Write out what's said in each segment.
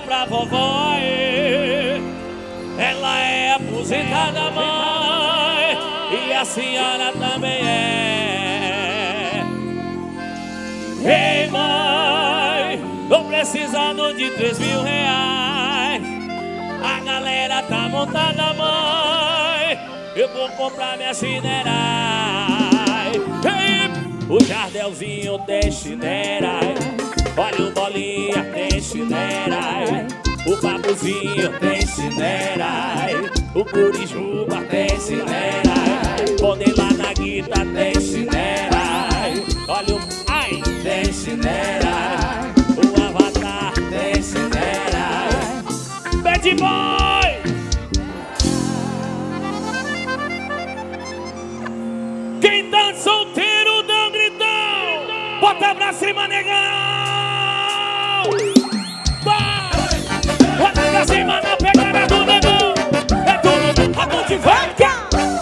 pra vovó. Ela é aposentada, mãe, e a senhora também é. Ei, mãe, tô precisando de 3.000 reais. A galera tá montada, mãe, eu vou comprar minha chinela. Ei, o Jardelzinho tem chinela, olha o Bolinha tem chinela, o Babuzinho tem chinela, o Curijuba tem chinela, poder lá na guita tem chinela, olha o ai tem chinela, o Avatar tem chinela. Bad Boy! Quem tá solteiro dá um gritão, bota pra cima, negão! Bota pra cima na pegada do negão. É tudo a mão de vaca.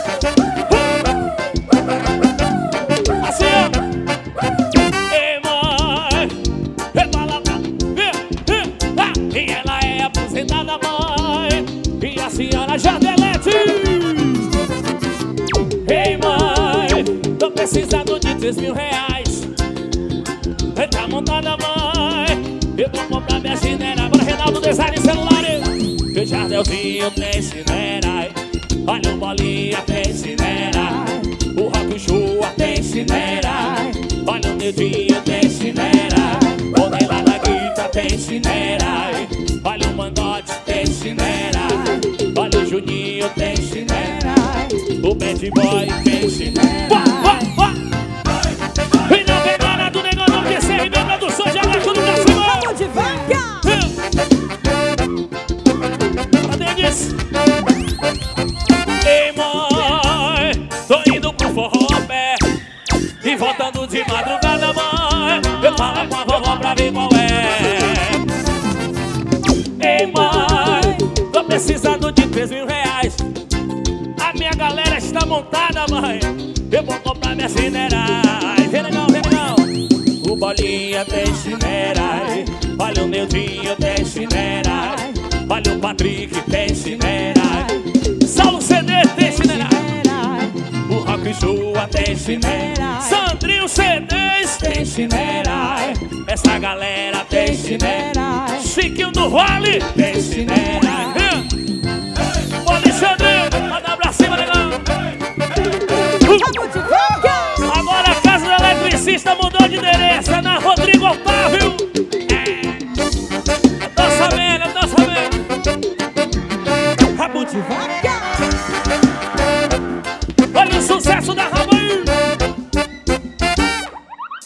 Assim, ó. Ei, mãe, rebala lá. E ela é aposentada, mãe, e a senhora Jardelete. Ei, mãe, tô precisando de 3.000 reais. Tá montada, mãe, eu vou comprar minha chinela. Bora, Reinaldo, design celulares. Que o Jardelzinho tem chinela, olha o Bolinha tem chinela, o Rock Chua tem chinela, olha o Nedinho tem chinela, o Neila da Guita tem chinela, olha o Mangote tem chinela, olha o Juninho tem chinela, o Bad Boy tem chinela. E na pegada do negócio não descer, minha produção já vai tudo pra cima. Vamos devagar. Cadê isso? Ei, mãe, tô indo pro forró pé e voltando de madrugada, mãe, eu falo com a vovó pra ver qual é. Ei, mãe, tô precisando de 3.000 reais. A minha galera está montada, mãe, eu vou comprar minha chinela. Vem legal, vem legal. O Bolinha tem chinela, olha o Neudinho tem chinela, olha o Patrick tem chinela, Saulo CD tem chinela, o Rock Chua tem chinela, Sandrinho CDs tem chinela, essa galera tem chinela, Chiquinho do Vale tem chinela. Ô Alexandre, manda pra cima, legal. Agora a casa do eletricista mudou de endereço, é na Rodrigo Otávio. Eu tô sabendo, eu tô sabendo. Rabo de vaca.